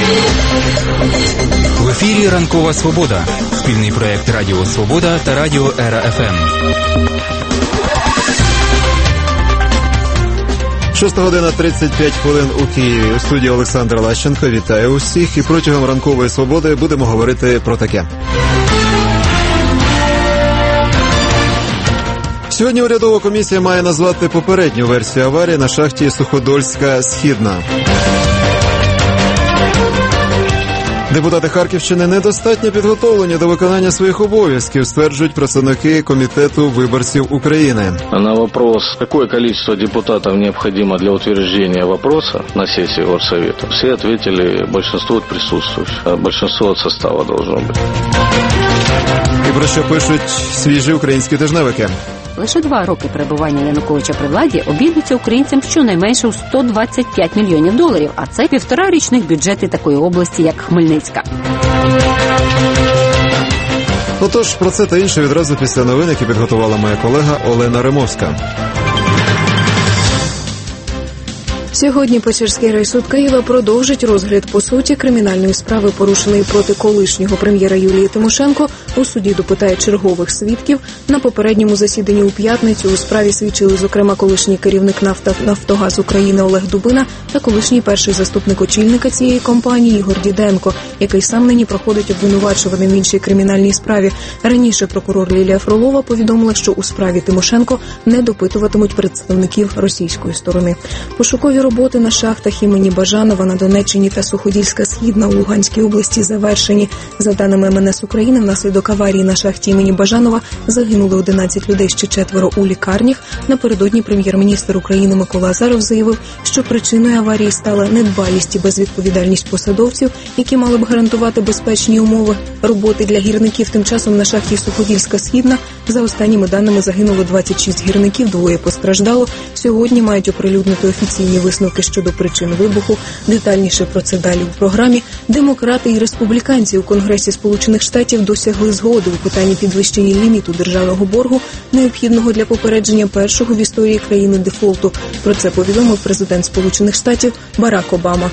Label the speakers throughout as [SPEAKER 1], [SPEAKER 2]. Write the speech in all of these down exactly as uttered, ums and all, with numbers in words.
[SPEAKER 1] В ефірі «Ранкова Свобода». Спільний проєкт Радіо Свобода та Радіо Ера еф ем.
[SPEAKER 2] шоста година тридцять п'ять хвилин у Києві. У студії Олександр Лащенко. Вітаю усіх. І протягом «Ранкової Свободи» будемо говорити про таке. Сьогодні урядова комісія має назвати попередню версію аварії на шахті Суходольська-Східна. Депутати Харківщини недостатньо підготовлені до виконання своїх обов'язків, стверджують представники Комітету виборців України.
[SPEAKER 3] На вопрос, какое количество депутатов необходимо для утверждения вопроса на сессии Горсовета, все ответили большинство присутствующих, большинство от состава должно быть.
[SPEAKER 2] І про що пишуть свіжі українські тижневики?
[SPEAKER 4] Лише два роки перебування Януковича при владі обійдуться українцям щонайменше у сто двадцять п'ять мільйонів доларів, а це півтора річних бюджети такої області, як Хмельницька.
[SPEAKER 2] Отож, про це та інше відразу після новин, які підготувала моя колега Олена Римовська.
[SPEAKER 5] Сьогодні Печерський райсуд Києва продовжить розгляд по суті кримінальної справи, порушеної проти колишнього прем'єра Юлії Тимошенко. У суді допитають чергових свідків. На попередньому засіданні у п'ятницю у справі свідчили, зокрема, колишній керівник «Нафтогаз України» Олег Дубина та колишній перший заступник очільника цієї компанії Ігор Діденко, який сам нині проходить обвинувачуваним в іншій кримінальній справі. Раніше прокурор Лілія Фролова повідомила, що у справі Тимошенко не допитуватимуть представників російської сторони. Пошукові роботи на шахтах імені Бажанова на Донеччині та Суходільська-Східна у Луганській області завершені. За даними ем ен ес України, внаслідок аварії на шахті імені Бажанова загинули одинадцять людей, ще четверо у лікарнях. Напередодні прем'єр-міністр України Микола Азаров заявив, що причиною аварії стала недбалість і безвідповідальність посадовців, які мали б гарантувати безпечні умови роботи для гірників. Тим часом на шахті Суходільська-Східна за останніми даними загинуло двадцять шість гірників, двоє постраждало. Сьогодні мають оприлюднити офіційні висновки щодо причин вибуху. Детальніше про це далі у програмі. Демократи і республіканці у Конгресі Сполучених Штатів досягли згоди у питанні підвищення ліміту державного боргу, необхідного для попередження першого в історії країни дефолту. Про це повідомив президент Сполучених Штатів Барак Обама.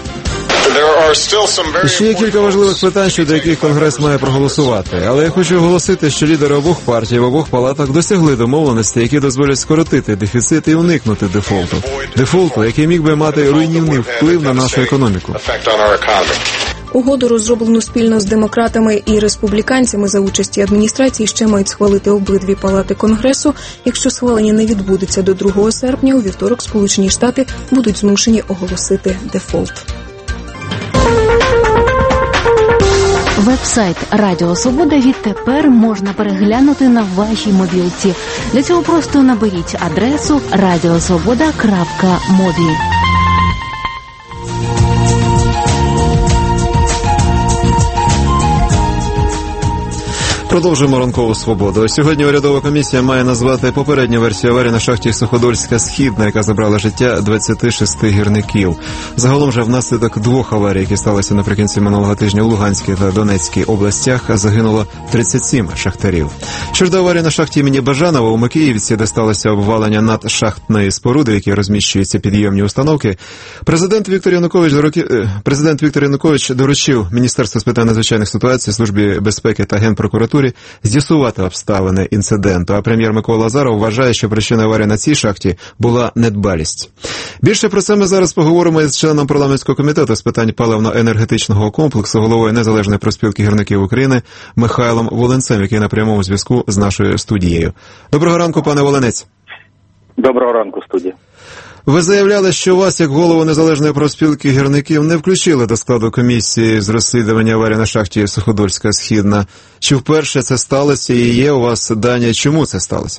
[SPEAKER 2] Ще є кілька важливих питань, щодо яких Конгрес має проголосувати. Але я хочу оголосити, що лідери обох партій в обох палатах досягли домовленості, які дозволять скоротити дефіцит і уникнути дефолту. Дефолту, який міг би мати руйнівний вплив на нашу економіку.
[SPEAKER 5] Угоду, розроблену спільно з демократами і республіканцями за участі адміністрації, ще мають схвалити обидві палати Конгресу. Якщо схвалення не відбудеться до другого серпня, у вівторок Сполучені Штати будуть змушені оголосити дефолт.
[SPEAKER 6] Веб-сайт Радіо Свобода відтепер можна переглянути на вашій мобілці. Для цього просто наберіть адресу радіосвобода крапка мобі.
[SPEAKER 2] Продовжуємо «Ранкову Свободу». Сьогодні урядова комісія має назвати попередню версію аварії на шахті Суходольська-Східна, яка забрала життя двадцяти шести гірників. Загалом же внаслідок двох аварій, які сталися наприкінці минулого тижня у Луганській та Донецькій областях, загинуло тридцять сім шахтарів. Щодо аварії на шахті імені Бажанова у Микиївці, де сталося обвалення надшахтної споруди, в якій розміщуються підйомні установки, президент Віктор Янукович, президент Віктор Янукович доручив Міністерству з питань надзвичайних ситуацій, Службі безпеки та Генпрокуратурі з'ясувати обставини інциденту, а прем'єр Микола Азаров вважає, що причиною аварії на цій шахті була недбалість. Більше про це ми зараз поговоримо із членом парламентського комітету з питань паливно-енергетичного комплексу, головою Незалежної профспілки гірників України Михайлом Волинцем, який на прямому зв'язку з нашою студією. Доброго ранку, пане Волинець.
[SPEAKER 7] Доброго ранку, студія.
[SPEAKER 2] Ви заявляли, що вас, як голову Незалежної профспілки гірників, не включили до складу комісії з розслідування аварії на шахті Суходольська-Східна. Чи вперше це сталося і є у вас дані, чому це сталося?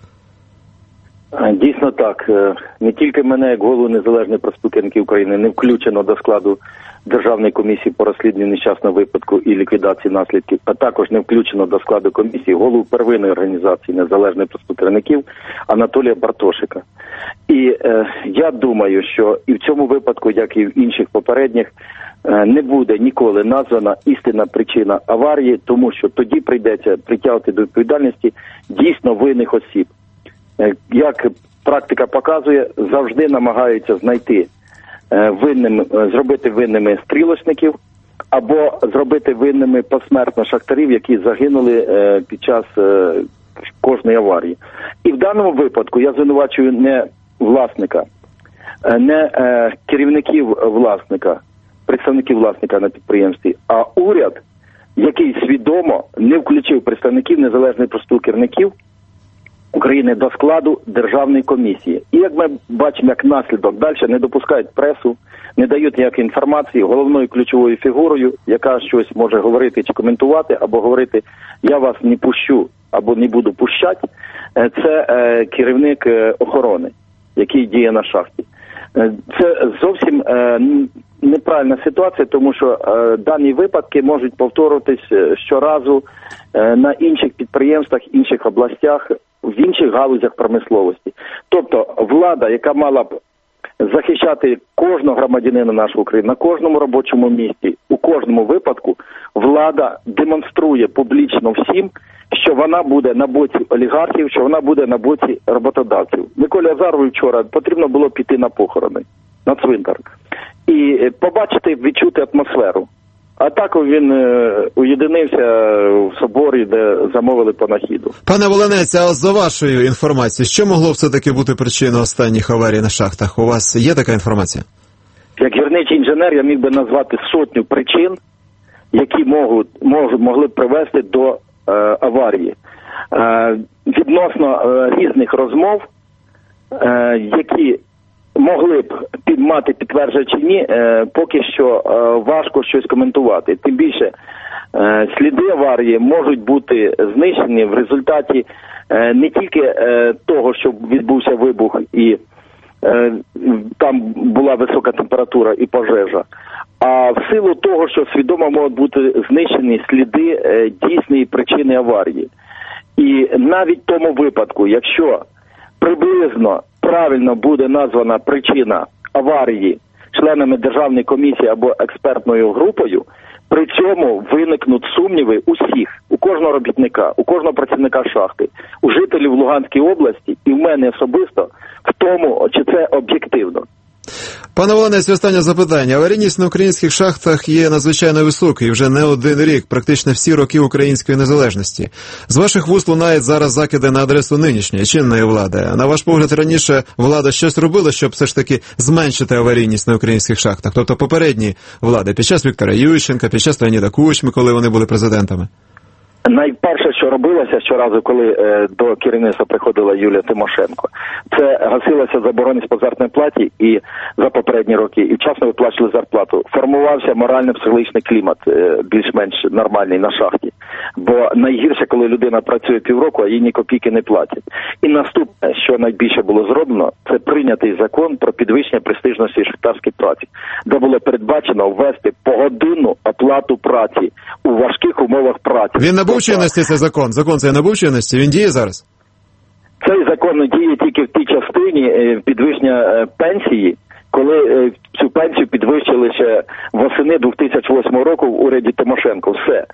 [SPEAKER 7] Дійсно так. Не тільки мене, як голову Незалежної профспілки гірників України, не включено до складу Державної комісії по розслідуванню нещасного випадку і ліквідації наслідків, а також не включено до складу комісії голову первинної організації Незалежної профспілки гірників Анатолія Бартошика. І е, я думаю, що і в цьому випадку, як і в інших попередніх, е, не буде ніколи названа істинна причина аварії, тому що тоді прийдеться притягувати до відповідальності дійсно винних осіб. Е, як практика показує, завжди намагаються знайти винним, зробити винними стрілочників, або зробити винними посмертно шахтарів, які загинули під час кожної аварії. І в даному випадку я звинувачую не власника, не керівників власника, представників власника на підприємстві, а уряд, який свідомо не включив представників незалежної профспілки керівників України до складу державної комісії. І як ми бачимо, як наслідок далі не допускають пресу, не дають ніякої інформації головною ключовою фігурою, яка щось може говорити чи коментувати, або говорити «я вас не пущу» або «не буду пущати», це е, керівник е, охорони, який діє на шахті. Е, це зовсім е, неправильна ситуація, тому що е, дані випадки можуть повторюватись щоразу е, на інших підприємствах, інших областях, в інших галузях промисловості. Тобто влада, яка мала б захищати кожного громадянина нашої України на кожному робочому місці, у кожному випадку, влада демонструє публічно всім, що вона буде на боці олігархів, що вона буде на боці роботодавців. Миколі Азарову вчора потрібно було піти на похорони, на цвинтар, і побачити, відчути атмосферу. А так він е, уєдинився в соборі, де замовили панахіду.
[SPEAKER 2] Пане Волинець, а за вашою інформацією, що могло все-таки бути причиною останніх аварій на шахтах? У вас є така інформація?
[SPEAKER 7] Як гірничий інженер я міг би назвати сотню причин, які можуть, можуть, могли б привести до е, аварії. Е, відносно е, різних розмов, е, які могли б мати підтвердження чи ні, е, поки що е, важко щось коментувати. Тим більше е, сліди аварії можуть бути знищені в результаті е, не тільки е, того, що відбувся вибух і е, там була висока температура і пожежа, а в силу того, що свідомо можуть бути знищені сліди е, дійсної причини аварії. І навіть в тому випадку, якщо приблизно правильно буде названа причина аварії членами державної комісії або експертною групою, при цьому виникнуть сумніви усіх, у кожного робітника, у кожного працівника шахти, у жителів Луганської області і в мене особисто в тому, чи це об'єктивно.
[SPEAKER 2] Пане Волинець, останнє запитання. Аварійність на українських шахтах є надзвичайно високою вже не один рік, практично всі роки української незалежності. З ваших вуст лунають зараз закиди на адресу нинішньої чинної влади. На ваш погляд, раніше влада щось робила, щоб все ж таки зменшити аварійність на українських шахтах? Тобто попередні влади, під час Віктора Ющенка, під час Леоніда Кучми, коли вони були президентами?
[SPEAKER 7] Найперше, що робилося щоразу, коли е, до керівництва приходила Юлія Тимошенко, це гасилася заборгованість по заробітній платі і за попередні роки, і вчасно виплачували зарплату. Формувався морально-психологічний клімат е, більш-менш нормальний на шахті. Бо найгірше, коли людина працює півроку, а їй ні копійки не платять. І наступне, що найбільше було зроблено, це прийнятий закон про підвищення престижності шахтарської праці, де було передбачено ввести погодинну оплату праці у важких умовах праці.
[SPEAKER 2] Він набув чинності цей закон? Закон цей набув чинності? Він діє зараз?
[SPEAKER 7] Цей закон діє тільки в тій частині підвищення пенсії, коли цю пенсію підвищили ще восени дві тисячі восьмого року в уряді Тимошенко. Все.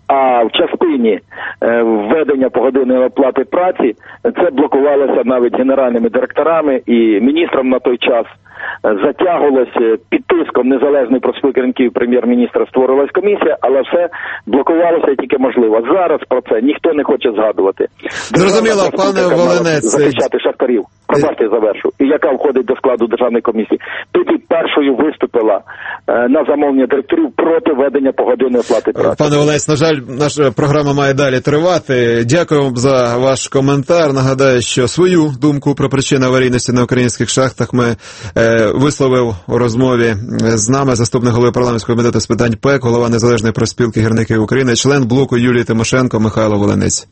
[SPEAKER 7] А в частині введення погодинної оплати праці це блокувалося навіть генеральними директорами і міністром на той час. Затягувалося під тиском незалежної профспілки керівників прем'єр-міністра, створилась комісія, але все блокувалося тільки можливо. Зараз про це ніхто не хоче згадувати.
[SPEAKER 2] Зрозуміло, пане Волинець.
[SPEAKER 7] Захищати шахтарів. Пробачте, я завершу. І яка входить до складу державної комісії. Тоді першою виступила е, на замовлення директорів проти введення погодинної оплати праці.
[SPEAKER 2] Пане Волинець, на жаль, наша програма має далі тривати. Дякую вам за ваш коментар. Нагадаю, що свою думку про причини аварійності на українських шахтах ми е, висловив у розмові з нами заступник голови парламентського комітету з питань ПЕК, голова Незалежної профспілки гірників України, член блоку Юлії Тимошенко Михайло Волинець.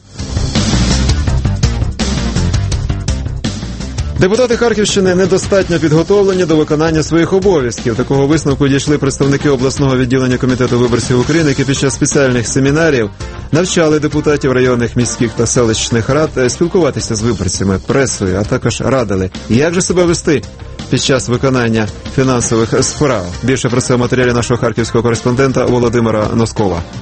[SPEAKER 2] Депутати Харківщини недостатньо підготовлені до виконання своїх обов'язків. Такого висновку дійшли представники обласного відділення Комітету виборців України, які під час спеціальних семінарів навчали депутатів районних, міських та селищних рад спілкуватися з виборцями, пресою, а також радили, як же себе вести під час виконання фінансових справ. Більше про це в матеріалі нашого харківського кореспондента Володимира Носкова.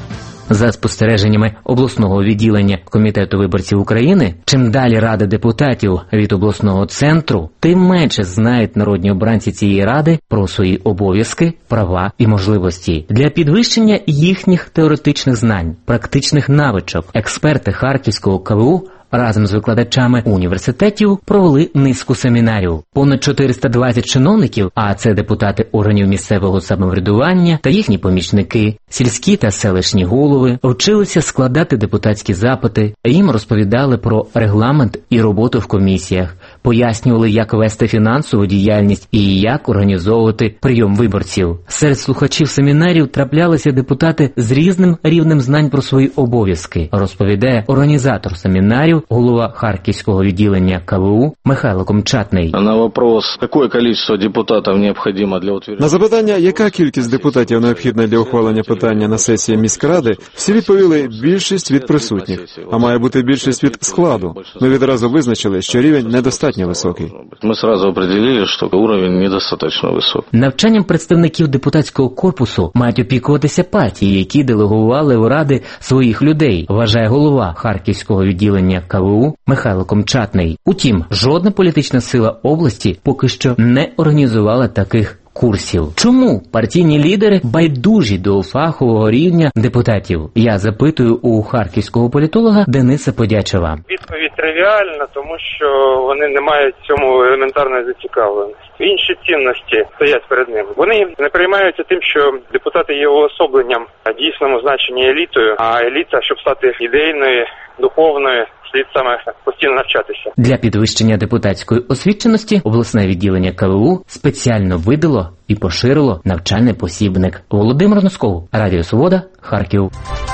[SPEAKER 8] За спостереженнями обласного відділення Комітету виборців України, чим далі Рада депутатів від обласного центру, тим менше знають народні обранці цієї ради про свої обов'язки, права і можливості. Для підвищення їхніх теоретичних знань, практичних навичок, експерти Харківського ка ве у разом з викладачами університетів провели низку семінарів. Понад чотириста двадцять чиновників, а це депутати органів місцевого самоврядування та їхні помічники, сільські та селищні голови, вчилися складати депутатські запити, їм розповідали про регламент і роботу в комісіях, пояснювали, як вести фінансову діяльність і як організовувати прийом виборців. Серед слухачів семінарів траплялися депутати з різним рівнем знань про свої обов'язки, розповідає організатор семінарів, голова Харківського відділення ка ве у Михайло Комчатний.
[SPEAKER 3] На вопрос, какое количество депутатів необхідно для утвердження...
[SPEAKER 2] На запитання, яка кількість депутатів необхідна для ухвалення питання на сесії міськради, всі відповіли більшість від присутніх, а має бути більшість від складу. Ми відразу визначили, що рівень недостатньо високий.
[SPEAKER 3] Ми одразу определили, що рівень недостатньо високий.
[SPEAKER 8] Навчанням представників депутатського корпусу мають опікуватися партії, які делегували в ради своїх людей, вважає голова Харківського відділення ка ве у Михайло Комчатний. Утім, жодна політична сила області поки що не організувала таких курсів. Чому партійні лідери байдужі до фахового рівня депутатів? Я запитую у харківського політолога Дениса Подячева.
[SPEAKER 9] Відповідь тривіальна, тому що вони не мають цьому елементарної зацікавленості. Інші цінності стоять перед ними. Вони не переймаються тим, що депутати є уособленням дійсному значенні елітою, а еліта, щоб стати ідейною, духовною, слід саме постійно навчатися.
[SPEAKER 8] Для підвищення депутатської освіченості обласне відділення ка ве у спеціально видало і поширило навчальний посібник. Володимир Носков, Радіо Свобода, Харків.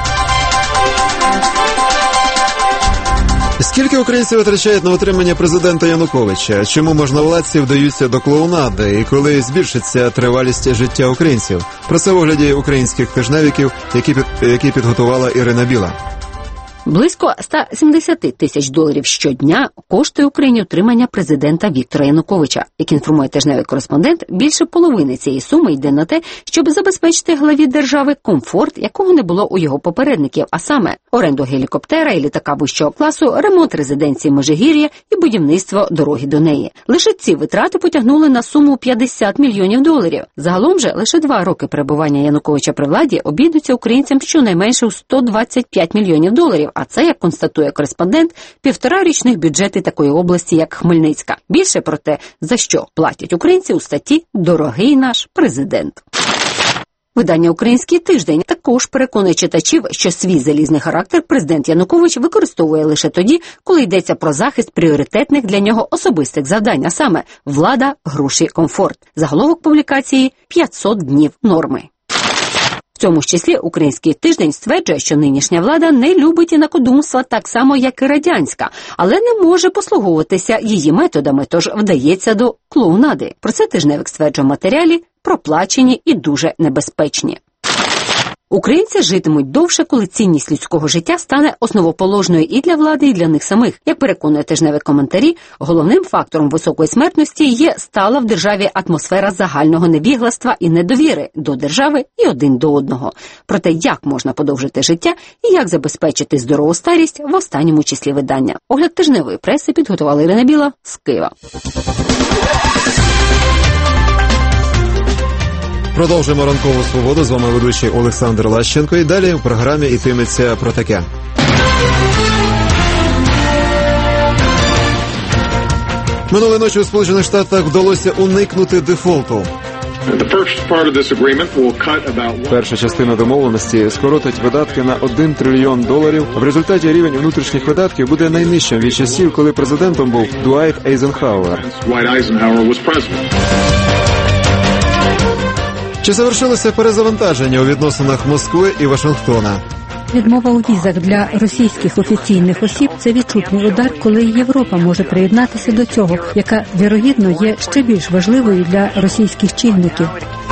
[SPEAKER 2] Скільки українців витрачають на утримання президента Януковича? Чому можновладці вдаються до клоунади? І коли збільшиться тривалість життя українців? Про це в огляді українських тижневиків, які, під, які підготувала Ірина Біла.
[SPEAKER 4] Близько ста сімдесяти тисяч доларів щодня коштує Україні утримання президента Віктора Януковича. Як інформує тижневий кореспондент, більше половини цієї суми йде на те, щоб забезпечити главі держави комфорт, якого не було у його попередників, а саме оренду гелікоптера і літака вищого класу, ремонт резиденції Межигір'я і будівництво дороги до неї. Лише ці витрати потягнули на суму п'ятдесят мільйонів доларів. Загалом же лише два роки перебування Януковича при владі обійдуться українцям щонайменше у сто двадцять п'ять мільйонів доларів. А це, як констатує кореспондент, півторарічних бюджети такої області, як Хмельницька. Більше про те, за що платять українці, у статті «Дорогий наш президент». Видання «Український тиждень» також переконує читачів, що свій залізний характер президент Янукович використовує лише тоді, коли йдеться про захист пріоритетних для нього особистих завдань, а саме влада, гроші, комфорт. Заголовок публікації «п'ятсот днів норми». В цьому ж числі «Український тиждень» стверджує, що нинішня влада не любить інакодумства так само, як і радянська, але не може послуговуватися її методами, тож вдається до клоунади. Про це тижневик стверджує в матеріалі, проплачені і дуже небезпечні. Українці житимуть довше, коли цінність людського життя стане основоположною і для влади, і для них самих. Як переконує тижневик коментарі, головним фактором високої смертності є стала в державі атмосфера загального невігластва і недовіри до держави і один до одного. Про те, як можна подовжити життя і як забезпечити здорову старість, в останньому числі видання. Огляд тижневої преси підготувала Ірина Біла з Києва.
[SPEAKER 2] Продовжуємо ранкову свободу. З вами ведучий Олександр Лащенко. І далі в програмі йтиметься про таке. Минулої ночі у Сполучених Штатах вдалося уникнути дефолту. Перша частина домовленості скоротить видатки на один трильйон доларів. В результаті рівень внутрішніх видатків буде найнижчим від часів, коли президентом був Дуайт Ейзенхауер. Чи завершилося перезавантаження у відносинах Москви і Вашингтона?
[SPEAKER 10] Відмова у візах для російських офіційних осіб – це відчутний удар, коли Європа може приєднатися до цього, яка, вірогідно, є ще більш важливою для російських чинників.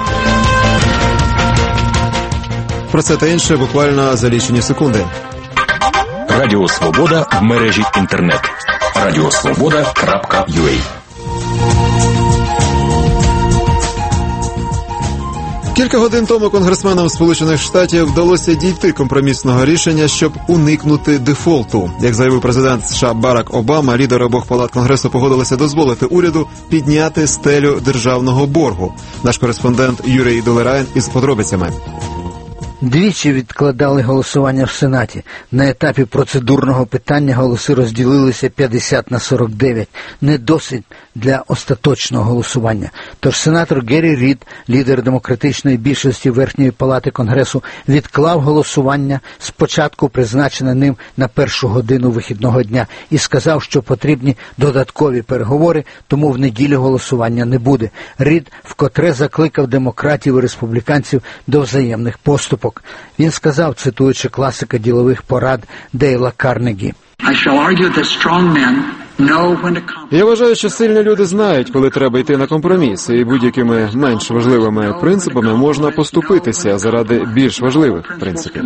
[SPEAKER 2] Про це та інше буквально за лічені секунди.
[SPEAKER 1] Радіо Свобода в мережі інтернет. радіосвобода крапка ю а.
[SPEAKER 2] Кілька годин тому конгресменам Сполучених Штатів вдалося дійти компромісного рішення, щоб уникнути дефолту. Як заявив президент США Барак Обама, лідери обох палат Конгресу погодилися дозволити уряду підняти стелю державного боргу. Наш кореспондент Юрій Долерайн із подробицями.
[SPEAKER 11] Двічі відкладали голосування в Сенаті. На етапі процедурного питання голоси розділилися п'ятдесят на сорок дев'ять. Не досить для остаточного голосування. Тож сенатор Геррі Рід, лідер демократичної більшості Верхньої палати Конгресу, відклав голосування, спочатку призначене ним на першу годину вихідного дня, і сказав, що потрібні додаткові переговори, тому в неділю голосування не буде. Рід вкотре закликав демократів і республіканців до взаємних поступок. Він сказав, цитуючи класика ділових порад Дейла Карнегі:
[SPEAKER 2] Я вважаю, що сильні люди знають, коли треба йти на компроміс, і будь-якими менш важливими принципами можна поступитися заради більш важливих принципів.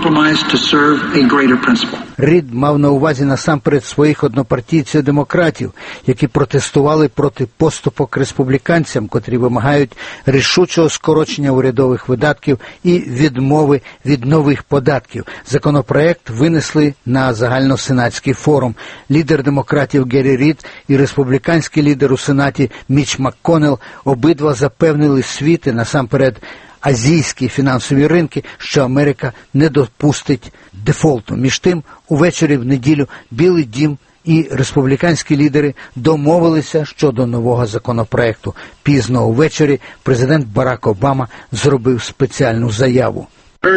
[SPEAKER 11] Рід мав на увазі насамперед своїх однопартійців-демократів, які протестували проти поступок республіканцям, котрі вимагають рішучого скорочення урядових видатків і відмови від нових податків. Законопроект винесли на загальносенатський форум. Лідер демократів Геррі Рід і республіканський лідер у Сенаті Міч МакКоннелл обидва запевнили світ і насамперед азійські фінансові ринки, що Америка не допустить дефолту. Між тим, увечері в неділю Білий дім і республіканські лідери домовилися щодо нового законопроекту. Пізно увечері президент Барак Обама зробив спеціальну заяву.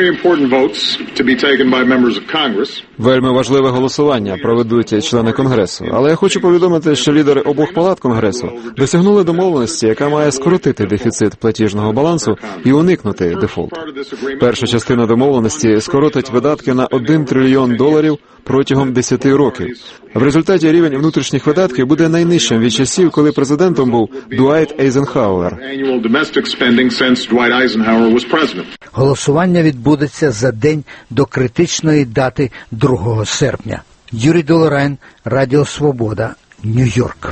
[SPEAKER 2] Вельми важливе голосування проведуть члени Конгресу. Але я хочу повідомити, що лідери обох палат Конгресу досягнули домовленості, яка має скоротити дефіцит платіжного балансу і уникнути дефолту. Перша частина домовленості скоротить видатки на один трильйон доларів протягом десяти років. В результаті рівень внутрішніх видатків буде найнижчим від часів, коли президентом був Дуайт Ейзенхауер.
[SPEAKER 11] Голосування відбудеться за день до критичної дати другого серпня. Юрій Долерайн, Радіо Свобода, Нью-Йорк.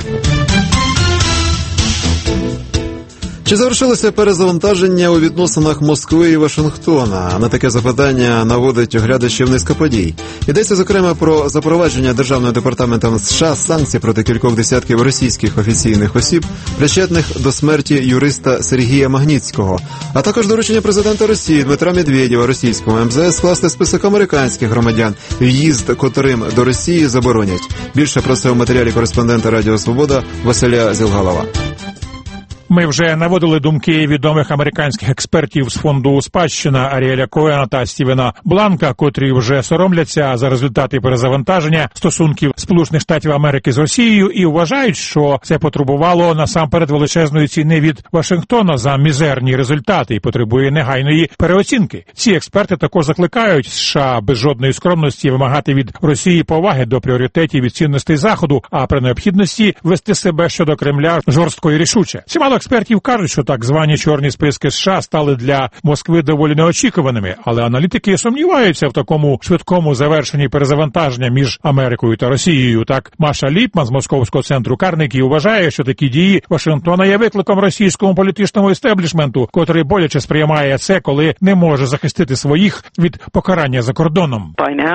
[SPEAKER 2] Чи завершилося перезавантаження у відносинах Москви і Вашингтона? На таке запитання наводить оглядачів низка подій. Йдеться, зокрема, про запровадження Державним департаментом США санкцій проти кількох десятків російських офіційних осіб, причетних до смерті юриста Сергія Магнітського, а також доручення президента Росії Дмитра Медведєва російському ем зе ес скласти список американських громадян, в'їзд котрим до Росії заборонять. Більше про це у матеріалі кореспондента Радіо Свобода Василя Зілгалова.
[SPEAKER 12] Ми вже наводили думки відомих американських експертів з фонду «Спадщина» Аріеля Коена та Стівена Бланка, котрі вже соромляться за результати перезавантаження стосунків Сполучених Штатів Америки з Росією і вважають, що це потребувало насамперед величезної ціни від Вашингтона за мізерні результати і потребує негайної переоцінки. Ці експерти також закликають США без жодної скромності вимагати від Росії поваги до пріоритетів і цінностей Заходу, а при необхідності вести себе щодо Кремля жорстко і рішуче. Чимало експертів кажуть, що так звані чорні списки США стали для Москви доволі неочікуваними, але аналітики сумніваються в такому швидкому завершенні перезавантаження між Америкою та Росією. Так, Маша Ліпман з Московського центру Карнегі вважає, що такі дії Вашингтона є викликом російському політичному істеблішменту, котрий боляче сприймає це, коли не може захистити своїх від покарання за кордоном.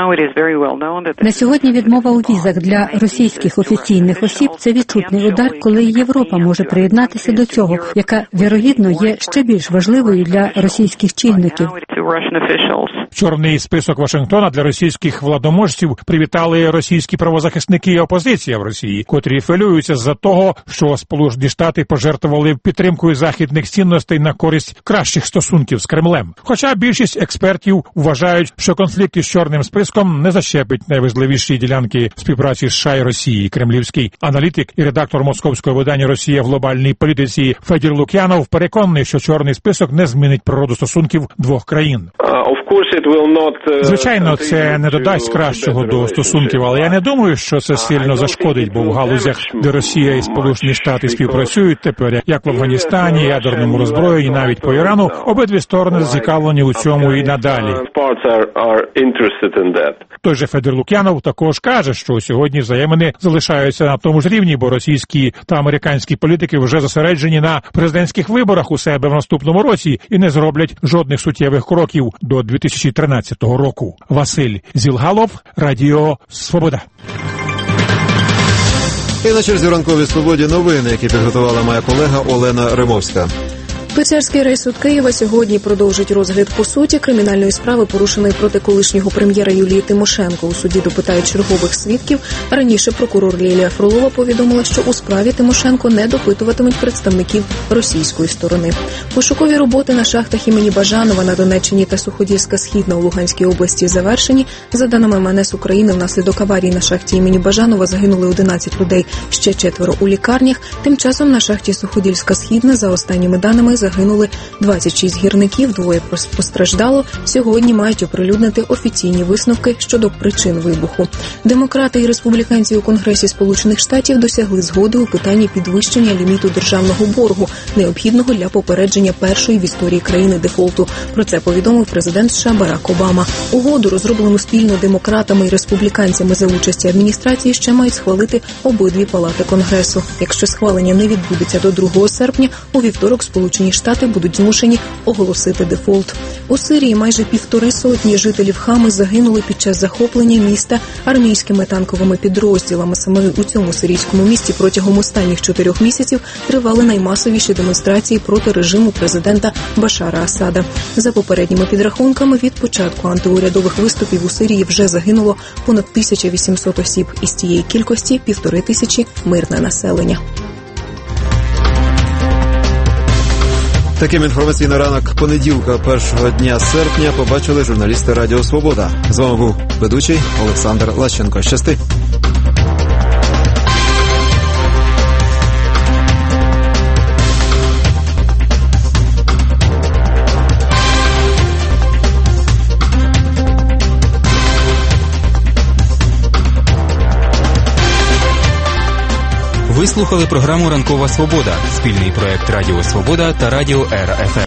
[SPEAKER 10] На сьогодні відмова у візах для російських офіційних осіб – це відчутний удар, коли Європа може приєднатися до цього, яка, вірогідно, є ще більш важливою для російських чинників.
[SPEAKER 12] Чорний список Вашингтона для російських владоможців привітали російські правозахисники і опозиція в Росії, котрі хвилюються з-за того, що Сполучені Штати пожертвували підтримкою західних цінностей на користь кращих стосунків з Кремлем. Хоча більшість експертів вважають, що конфлікт із чорним списком не защепить найважливіші ділянки співпраці США і Росії. Кремлівський аналітик і редактор московського видання «Росія в глобальній політиці» Федір Лук'янов переконаний, що чорний список не змінить природу стосунків двох країн. Звичайно, це не додасть кращого до стосунків, але я не думаю, що це сильно зашкодить, бо в галузях, де Росія і Сполучені Штати співпрацюють тепер, як в Афганістані, ядерному роззброєнні, навіть по Ірану, обидві сторони зацікавлені у цьому і надалі. Той же Федір Лук'янов також каже, що сьогодні взаємини залишаються на тому ж рівні, бо російські та американські політики вже зосереджені нині на президентських виборах у себе в наступному році і не зроблять жодних суттєвих кроків до дві тисячі тринадцятого року. Василь Зілгалов, Радіо Свобода.
[SPEAKER 2] І на черзі ранковій свободі новини, які підготувала моя колега Олена Римовська.
[SPEAKER 5] Печерський райсуд Києва сьогодні продовжить розгляд по суті кримінальної справи, порушеної проти колишнього прем'єра Юлії Тимошенко. У суді допитають чергових свідків. Раніше прокурор Лілія Фролова повідомила, що у справі Тимошенко не допитуватимуть представників російської сторони. Пошукові роботи на шахтах імені Бажанова на Донеччині та Суходільська-Східна у Луганській області завершені. За даними ем ен ес України, внаслідок аварії на шахті імені Бажанова загинули одинадцять людей, ще четверо у лікарнях. Тим часом на шахті Суходільська-Східна, за останніми даними, загинули двадцять шість гірників, двоє постраждало. Сьогодні мають оприлюднити офіційні висновки щодо причин вибуху. Демократи і республіканці у Конгресі Сполучених Штатів досягли згоди у питанні підвищення ліміту державного боргу, необхідного для попередження першої в історії країни дефолту. Про це повідомив президент США Барак Обама. Угоду, розроблену спільно демократами і республіканцями за участі адміністрації, ще мають схвалити обидві палати Конгресу. Якщо схвалення не відбудеться до другого серпня, у вівторок Сполучені Штати будуть змушені оголосити дефолт. У Сирії майже півтори сотні жителів Хами загинули під час захоплення міста армійськими танковими підрозділами. Саме у цьому сирійському місті протягом останніх чотирьох місяців тривали наймасовіші демонстрації проти режиму президента Башара Асада. За попередніми підрахунками, від початку антиурядових виступів у Сирії вже загинуло понад тисяча вісімсот осіб. Із цієї кількості півтори тисячі – мирне населення.
[SPEAKER 2] Таким інформаційний ранок понеділка, першого дня серпня, побачили журналісти Радіо Свобода. З вами був ведучий Олександр Лащенко. Щасти!
[SPEAKER 1] Ви слухали програму «Ранкова Свобода» – спільний проект Радіо Свобода та Радіо Ера Еф Ем.